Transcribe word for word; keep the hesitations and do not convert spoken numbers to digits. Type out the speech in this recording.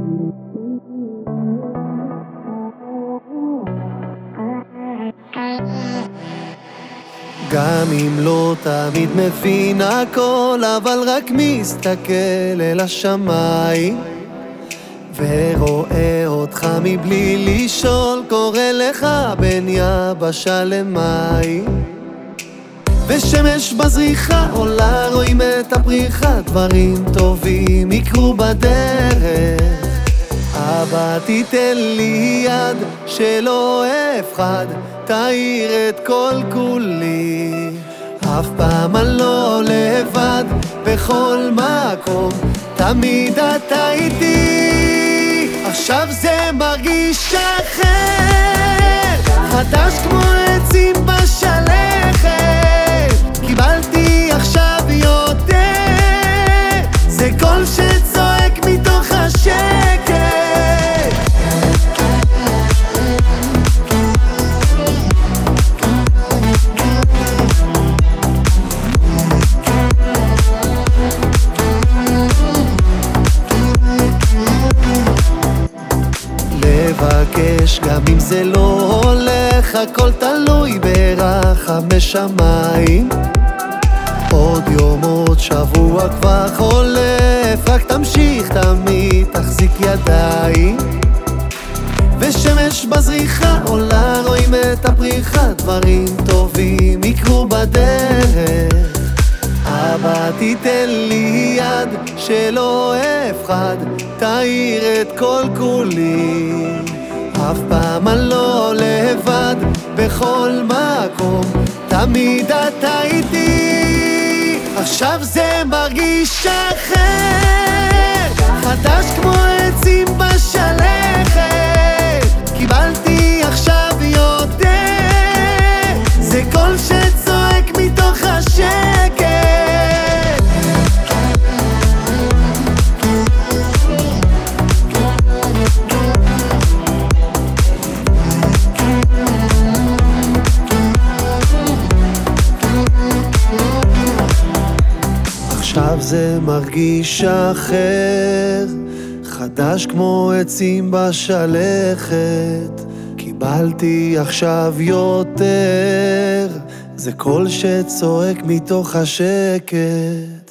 גם אם לא תמיד מבין הכל, אבל רק מסתכל אל השמיים ורואה אותך מבלי לשאול, קורא לך בין יבשה למים. ושמש בזריחה עולה, רואים את הפריחה, דברים טובים יקרו בדרך. אבא תיתן לי יד שלא אפחד, תאיר את כל כולי. אף פעם אני לא לבד, בכל מקום תמיד אתה איתי. עכשיו זה מרגיש אחר, חדש כמו עצים בשלכת. קיבלתי עכשיו יותר, זה קול שצועק מתוך השקט. לבקש גם אם זה לא הולך, הכל תלוי ברחמי שמיים. עוד יום עוד שבוע כבר חולף, רק תמשיך תמיד תחזיק ידיים. ושמש בזריחה עולה, רואים את הפריחה, דברים טובים יקרו בדרך. אבא תיתן לי יד שלא אפחד, תאיר את כל כולי. אף פעם אני לא לבד, בכל מקום תמיד אתה איתי. עכשיו זה מרגיש אחר, חדש כמו עצים בשלכת. קיבלתי עכשיו יותר, זה קול שצועק מתוך השקט. עכשיו זה מרגיש אחר, חדש כמו עצים בשלכת. קיבלתי עכשיו יותר, זה קול שצועק מתוך השקט.